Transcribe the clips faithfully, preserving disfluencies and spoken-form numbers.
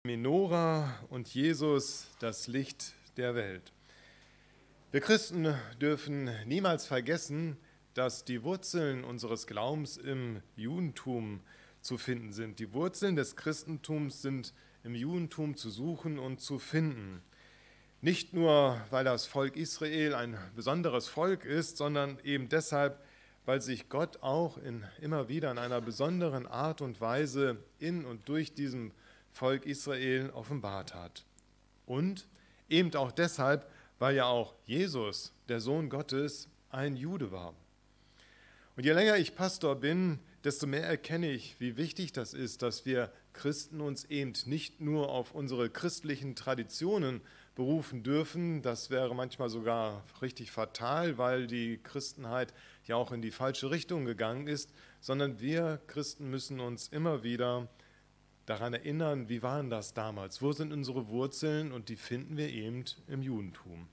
Menora und Jesus, das Licht der Welt. Wir Christen dürfen niemals vergessen, dass die Wurzeln unseres Glaubens im Judentum zu finden sind. Die Wurzeln des Christentums sind im Judentum zu suchen und zu finden. Nicht nur, weil das Volk Israel ein besonderes Volk ist, sondern eben deshalb, weil sich Gott auch in, immer wieder in einer besonderen Art und Weise in und durch diesem Volk Israel offenbart hat. Und eben auch deshalb, weil ja auch Jesus, der Sohn Gottes, ein Jude war. Und je länger ich Pastor bin, desto mehr erkenne ich, wie wichtig das ist, dass wir Christen uns eben nicht nur auf unsere christlichen Traditionen berufen dürfen. Das wäre manchmal sogar richtig fatal, weil die Christenheit ja auch in die falsche Richtung gegangen ist, sondern wir Christen müssen uns immer wieder daran erinnern, wie waren das damals, wo sind unsere Wurzeln, und die finden wir eben im Judentum.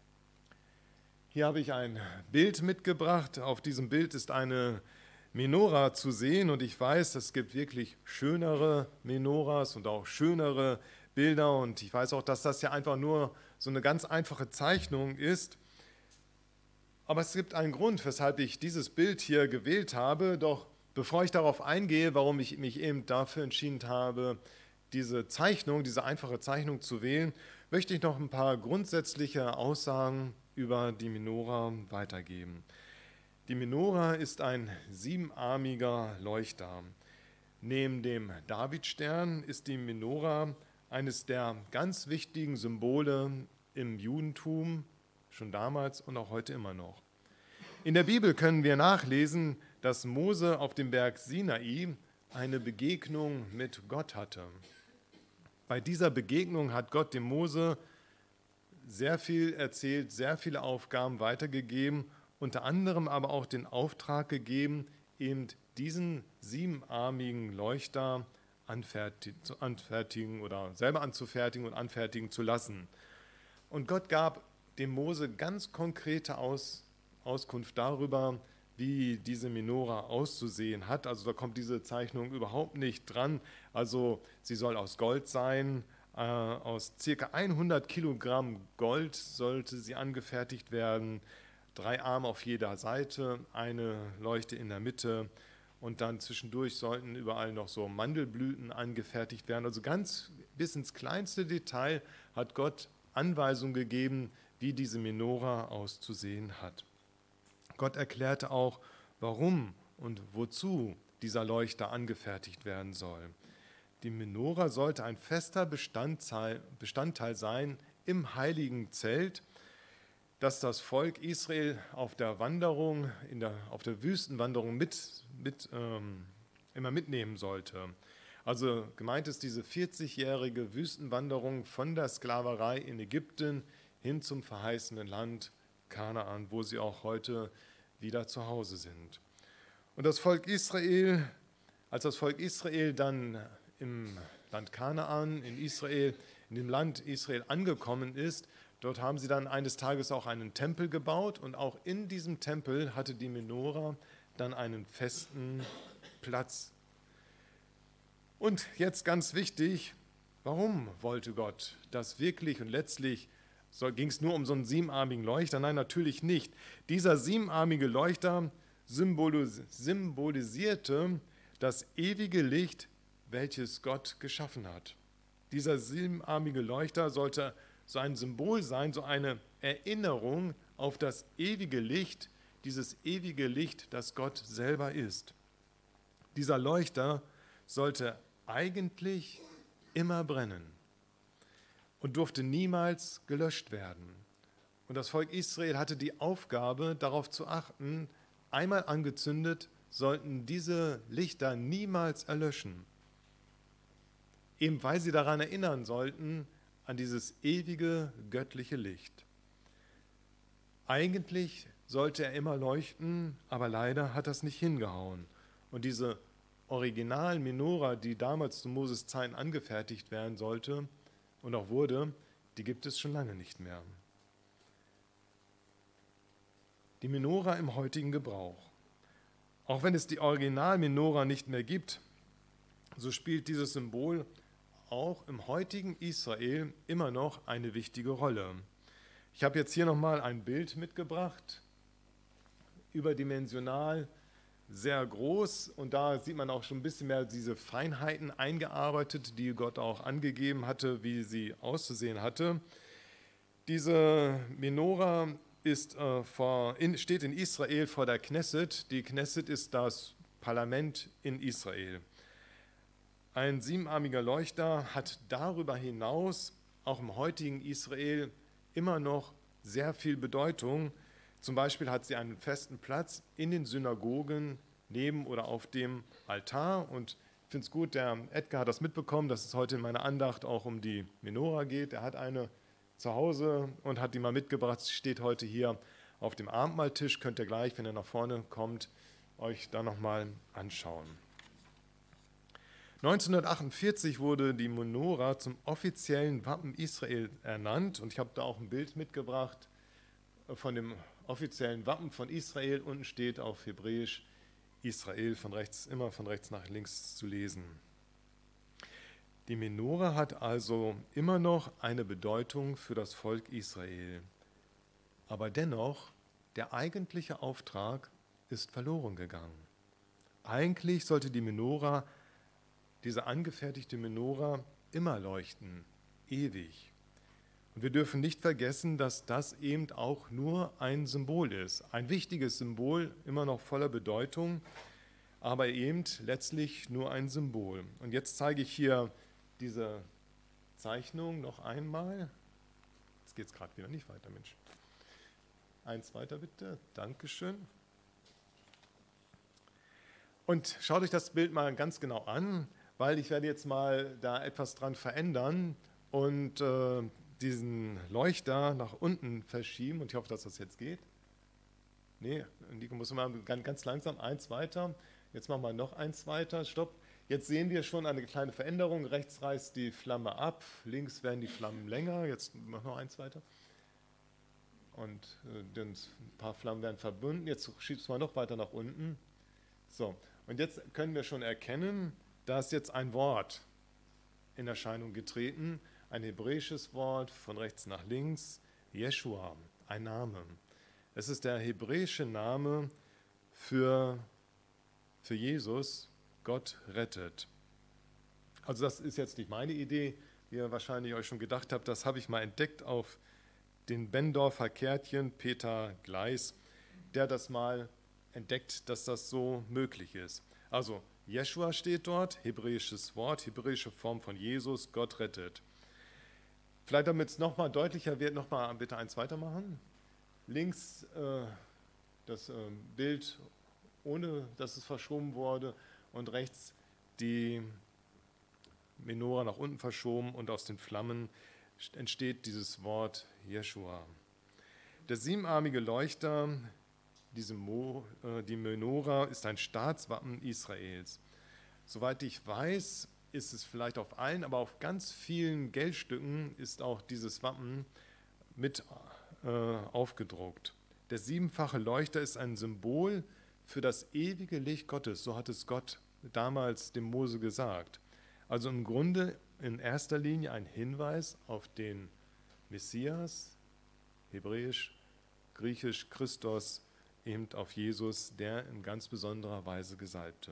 Hier habe ich ein Bild mitgebracht. Auf diesem Bild ist eine Menora zu sehen, und ich weiß, es gibt wirklich schönere Menoras und auch schönere Bilder, und ich weiß auch, dass das ja einfach nur so eine ganz einfache Zeichnung ist. Aber es gibt einen Grund, weshalb ich dieses Bild hier gewählt habe. Doch bevor ich darauf eingehe, warum ich mich eben dafür entschieden habe, diese Zeichnung, diese einfache Zeichnung zu wählen, möchte ich noch ein paar grundsätzliche Aussagen über die Menora weitergeben. Die Menora ist ein siebenarmiger Leuchter. Neben dem Davidstern ist die Menora eines der ganz wichtigen Symbole im Judentum, schon damals und auch heute immer noch. In der Bibel können wir nachlesen, dass Mose auf dem Berg Sinai eine Begegnung mit Gott hatte. Bei dieser Begegnung hat Gott dem Mose sehr viel erzählt, sehr viele Aufgaben weitergegeben, unter anderem aber auch den Auftrag gegeben, eben diesen siebenarmigen Leuchter anfertigen oder selber anzufertigen und anfertigen zu lassen. Und Gott gab dem Mose ganz konkrete Aus, Auskunft darüber, wie diese Menora auszusehen hat. Also da kommt diese Zeichnung überhaupt nicht dran. Also sie soll aus Gold sein. Äh, aus ca. hundert Kilogramm Gold sollte sie angefertigt werden. Drei Arme auf jeder Seite, eine Leuchte in der Mitte. Und dann zwischendurch sollten überall noch so Mandelblüten angefertigt werden. Also ganz bis ins kleinste Detail hat Gott Anweisungen gegeben, wie diese Menora auszusehen hat. Gott erklärte auch, warum und wozu dieser Leuchter angefertigt werden soll. Die Menora sollte ein fester Bestandteil, Bestandteil sein im heiligen Zelt, das das Volk Israel auf der Wanderung, in der, auf der Wüstenwanderung mit, mit, ähm, immer mitnehmen sollte. Also gemeint ist diese vierzigjährige Wüstenwanderung von der Sklaverei in Ägypten hin zum verheißenen Land Kanaan, wo sie auch heute wieder zu Hause sind. Und das Volk Israel, als das Volk Israel dann im Land Kanaan, in Israel, in dem Land Israel angekommen ist, dort haben sie dann eines Tages auch einen Tempel gebaut, und auch in diesem Tempel hatte die Menora dann einen festen Platz. Und jetzt ganz wichtig, warum wollte Gott das wirklich, und letztlich so, ging es nur um so einen siebenarmigen Leuchter? Nein, natürlich nicht. Dieser siebenarmige Leuchter symbolis- symbolisierte das ewige Licht, welches Gott geschaffen hat. Dieser siebenarmige Leuchter sollte so ein Symbol sein, so eine Erinnerung auf das ewige Licht, dieses ewige Licht, das Gott selber ist. Dieser Leuchter sollte eigentlich immer brennen und durfte niemals gelöscht werden. Und das Volk Israel hatte die Aufgabe, darauf zu achten, einmal angezündet, sollten diese Lichter niemals erlöschen. Eben weil sie daran erinnern sollten, an dieses ewige göttliche Licht. Eigentlich sollte er immer leuchten, aber leider hat das nicht hingehauen. Und diese Original-Menora, die damals zu Moses Zeiten angefertigt werden sollte und auch wurde, die gibt es schon lange nicht mehr. Die Menora im heutigen Gebrauch. Auch wenn es die Original-Menora nicht mehr gibt, so spielt dieses Symbol auch im heutigen Israel immer noch eine wichtige Rolle. Ich habe jetzt hier nochmal ein Bild mitgebracht, überdimensional, sehr groß, und da sieht man auch schon ein bisschen mehr diese Feinheiten eingearbeitet, die Gott auch angegeben hatte, wie sie auszusehen hatte. Diese Menora ist, äh, vor, in, steht in Israel vor der Knesset. Die Knesset ist das Parlament in Israel. Ein siebenarmiger Leuchter hat darüber hinaus auch im heutigen Israel immer noch sehr viel Bedeutung. Zum Beispiel hat sie einen festen Platz in den Synagogen neben oder auf dem Altar. Und ich finde es gut, der Edgar hat das mitbekommen, dass es heute in meiner Andacht auch um die Menora geht. Er hat eine zu Hause und hat die mal mitgebracht. Sie steht heute hier auf dem Abendmahltisch. Könnt ihr gleich, wenn ihr nach vorne kommt, euch da nochmal anschauen. neunzehnhundertachtundvierzig wurde die Menora zum offiziellen Wappen Israel ernannt, und ich habe da auch ein Bild mitgebracht von dem offiziellen Wappen von Israel. Unten steht auf Hebräisch Israel, von rechts, immer von rechts nach links zu lesen. Die Menora hat also immer noch eine Bedeutung für das Volk Israel. Aber dennoch, der eigentliche Auftrag ist verloren gegangen. Eigentlich sollte die Menora, diese angefertigte Menora, immer leuchten, ewig. Und wir dürfen nicht vergessen, dass das eben auch nur ein Symbol ist. Ein wichtiges Symbol, immer noch voller Bedeutung, aber eben letztlich nur ein Symbol. Und jetzt zeige ich hier diese Zeichnung noch einmal. Jetzt geht es gerade wieder nicht weiter, Mensch. Eins weiter bitte, Dankeschön. Und schaut euch das Bild mal ganz genau an, weil ich werde jetzt mal da etwas dran verändern und äh, diesen Leuchter nach unten verschieben, und ich hoffe, dass das jetzt geht. Nee, Nico muss mal ganz, ganz langsam eins weiter. Jetzt machen wir noch eins weiter. Stopp. Jetzt sehen wir schon eine kleine Veränderung. Rechts reißt die Flamme ab, links werden die Flammen länger. Jetzt machen wir noch eins weiter. Und äh, ein paar Flammen werden verbunden. Jetzt schiebst du mal noch weiter nach unten. So, und jetzt können wir schon erkennen, da ist jetzt ein Wort in Erscheinung getreten. Ein hebräisches Wort von rechts nach links, Jeschua, ein Name. Es ist der hebräische Name für, für Jesus, Gott rettet. Also das ist jetzt nicht meine Idee, wie ihr wahrscheinlich euch schon gedacht habt, das habe ich mal entdeckt auf den Bendorfer Kärtchen, Peter Gleis, der das mal entdeckt, dass das so möglich ist. Also Jeschua steht dort, hebräisches Wort, hebräische Form von Jesus, Gott rettet. Vielleicht damit es nochmal deutlicher wird, nochmal bitte eins weitermachen. Links äh, das äh, Bild, ohne dass es verschoben wurde, und rechts die Menora nach unten verschoben, und aus den Flammen entsteht dieses Wort Jeschua. Der siebenarmige Leuchter, diese Mo, äh, die Menora, ist ein Staatswappen Israels. Soweit ich weiß, ist es vielleicht auf allen, aber auf ganz vielen Geldstücken ist auch dieses Wappen mit äh, aufgedruckt. Der siebenfache Leuchter ist ein Symbol für das ewige Licht Gottes, so hat es Gott damals dem Mose gesagt. Also im Grunde in erster Linie ein Hinweis auf den Messias, hebräisch, griechisch, Christos, eben auf Jesus, der in ganz besonderer Weise Gesalbte.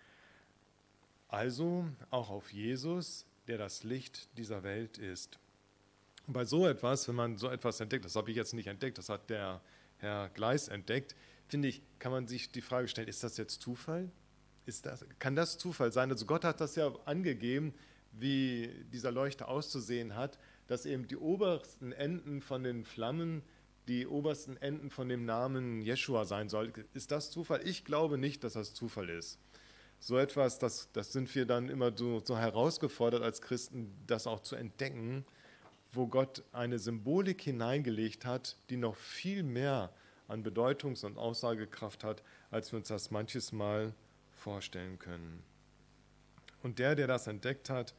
Also auch auf Jesus, der das Licht dieser Welt ist. Und bei so etwas, wenn man so etwas entdeckt, das habe ich jetzt nicht entdeckt, das hat der Herr Gleis entdeckt, finde ich, kann man sich die Frage stellen, ist das jetzt Zufall? Ist das, kann das Zufall sein? Also Gott hat das ja angegeben, wie dieser Leuchter auszusehen hat, dass eben die obersten Enden von den Flammen die obersten Enden von dem Namen Jeschua sein soll. Ist das Zufall? Ich glaube nicht, dass das Zufall ist. So etwas, das, das sind wir dann immer so, so herausgefordert als Christen, das auch zu entdecken, wo Gott eine Symbolik hineingelegt hat, die noch viel mehr an Bedeutungs- und Aussagekraft hat, als wir uns das manches Mal vorstellen können. Und der, der das entdeckt hat,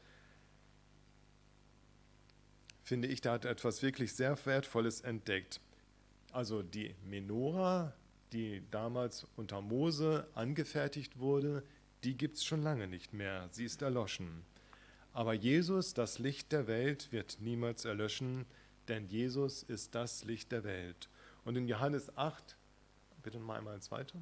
finde ich, der hat etwas wirklich sehr Wertvolles entdeckt. Also die Menora, die damals unter Mose angefertigt wurde, die gibt es schon lange nicht mehr. Sie ist erloschen. Aber Jesus, das Licht der Welt, wird niemals erlöschen, denn Jesus ist das Licht der Welt. Und in Johannes acht, bitte mal einmal eins weiter.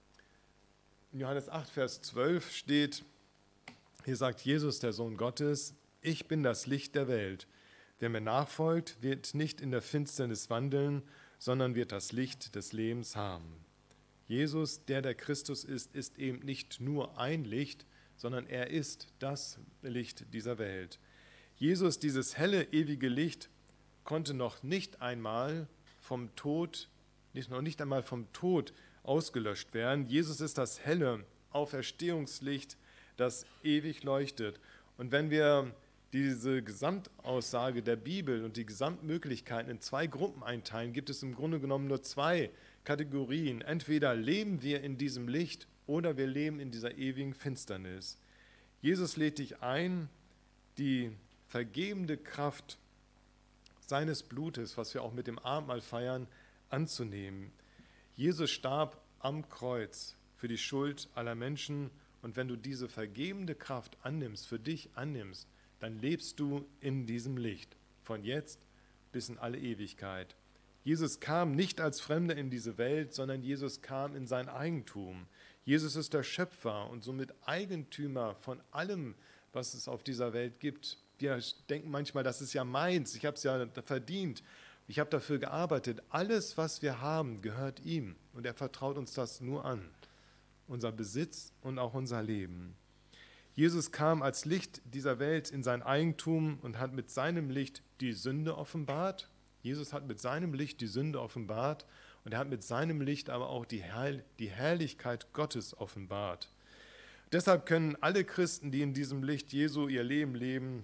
In Johannes acht, Vers zwölf steht, hier sagt Jesus, der Sohn Gottes, ich bin das Licht der Welt. Wer mir nachfolgt, wird nicht in der Finsternis wandeln, sondern wird das Licht des Lebens haben. Jesus, der der Christus ist, ist eben nicht nur ein Licht, sondern er ist das Licht dieser Welt. Jesus, dieses helle, ewige Licht, konnte noch nicht einmal vom Tod, nicht, noch nicht einmal vom Tod ausgelöscht werden. Jesus ist das helle Auferstehungslicht, das ewig leuchtet. Und wenn wir diese Gesamtaussage der Bibel und die Gesamtmöglichkeiten in zwei Gruppen einteilen, gibt es im Grunde genommen nur zwei Kategorien. Entweder leben wir in diesem Licht oder wir leben in dieser ewigen Finsternis. Jesus lädt dich ein, die vergebende Kraft seines Blutes, was wir auch mit dem Abendmahl feiern, anzunehmen. Jesus starb am Kreuz für die Schuld aller Menschen und wenn du diese vergebende Kraft annimmst, für dich annimmst, dann lebst du in diesem Licht, von jetzt bis in alle Ewigkeit. Jesus kam nicht als Fremder in diese Welt, sondern Jesus kam in sein Eigentum. Jesus ist der Schöpfer und somit Eigentümer von allem, was es auf dieser Welt gibt. Wir denken manchmal, das ist ja meins, ich habe es ja verdient, ich habe dafür gearbeitet. Alles, was wir haben, gehört ihm und er vertraut uns das nur an, unser Besitz und auch unser Leben. Jesus kam als Licht dieser Welt in sein Eigentum und hat mit seinem Licht die Sünde offenbart. Jesus hat mit seinem Licht die Sünde offenbart und er hat mit seinem Licht aber auch die, Herr, die Herrlichkeit Gottes offenbart. Deshalb können alle Christen, die in diesem Licht Jesu ihr Leben leben,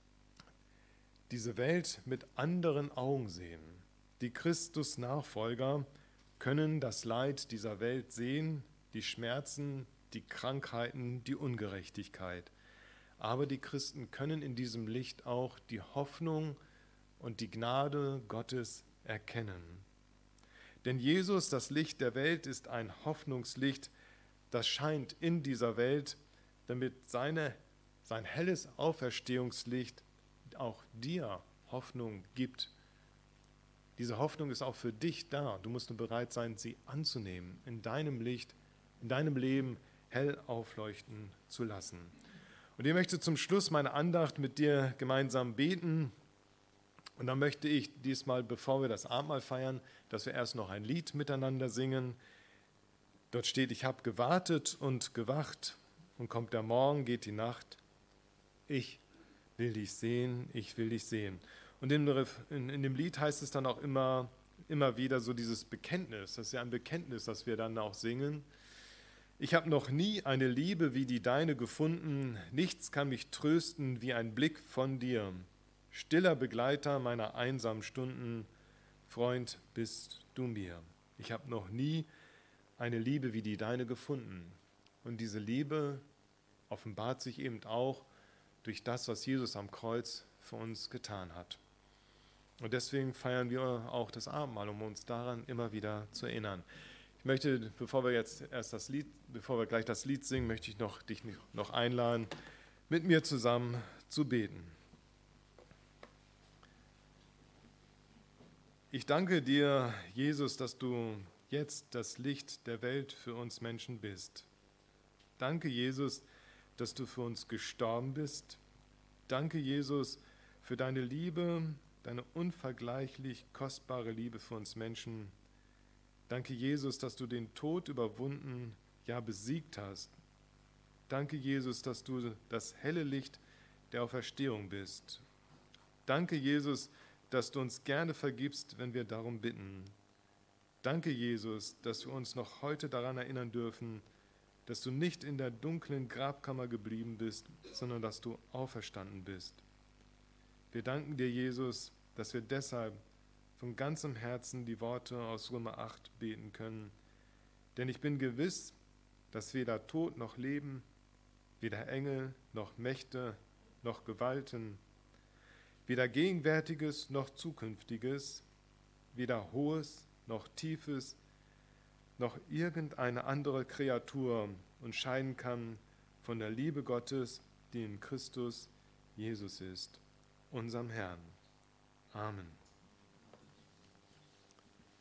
diese Welt mit anderen Augen sehen. Die Christus-Nachfolger können das Leid dieser Welt sehen, die Schmerzen, die Krankheiten, die Ungerechtigkeit. Aber die Christen können in diesem Licht auch die Hoffnung und die Gnade Gottes erkennen. Denn Jesus, das Licht der Welt, ist ein Hoffnungslicht, das scheint in dieser Welt, damit seine, sein helles Auferstehungslicht auch dir Hoffnung gibt. Diese Hoffnung ist auch für dich da. Du musst nur bereit sein, sie anzunehmen, in deinem Licht, in deinem Leben hell aufleuchten zu lassen. Und ich möchte zum Schluss meine Andacht mit dir gemeinsam beten. Und dann möchte ich diesmal, bevor wir das Abendmahl feiern, dass wir erst noch ein Lied miteinander singen. Dort steht, ich habe gewartet und gewacht und kommt der Morgen, geht die Nacht. Ich will dich sehen, ich will dich sehen. Und in, in, in dem Lied heißt es dann auch immer, immer wieder so dieses Bekenntnis. Das ist ja ein Bekenntnis, das wir dann auch singen. Ich habe noch nie eine Liebe wie die deine gefunden. Nichts kann mich trösten wie ein Blick von dir. Stiller Begleiter meiner einsamen Stunden, Freund bist du mir. Ich habe noch nie eine Liebe wie die deine gefunden. Und diese Liebe offenbart sich eben auch durch das, was Jesus am Kreuz für uns getan hat. Und deswegen feiern wir auch das Abendmahl, um uns daran immer wieder zu erinnern. Ich möchte, bevor wir jetzt erst das Lied, bevor wir gleich das Lied singen, möchte ich noch, dich noch einladen, mit mir zusammen zu beten. Ich danke dir, Jesus, dass du jetzt das Licht der Welt für uns Menschen bist. Danke, Jesus, dass du für uns gestorben bist. Danke, Jesus, für deine Liebe, deine unvergleichlich kostbare Liebe für uns Menschen. Danke, Jesus, dass du den Tod überwunden, ja besiegt hast. Danke, Jesus, dass du das helle Licht der Auferstehung bist. Danke, Jesus, dass du uns gerne vergibst, wenn wir darum bitten. Danke, Jesus, dass wir uns noch heute daran erinnern dürfen, dass du nicht in der dunklen Grabkammer geblieben bist, sondern dass du auferstanden bist. Wir danken dir, Jesus, dass wir deshalb von ganzem Herzen die Worte aus Römer acht beten können. Denn ich bin gewiss, dass weder Tod noch Leben, weder Engel noch Mächte noch Gewalten, weder Gegenwärtiges noch Zukünftiges, weder Hohes noch Tiefes, noch irgendeine andere Kreatur uns scheiden kann von der Liebe Gottes, die in Christus Jesus ist, unserem Herrn. Amen.